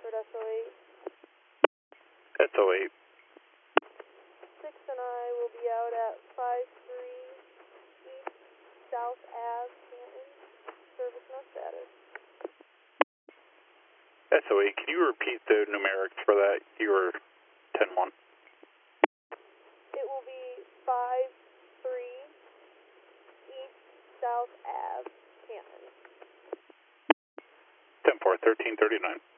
Rockford SO8. SO8. 6 and I will be out at 53 East South Ave, Canton. Service no status. SO8, can you repeat the numerics for that? You were 10-1. It will be 53 East South Ave, Canton. 10-4, 1339.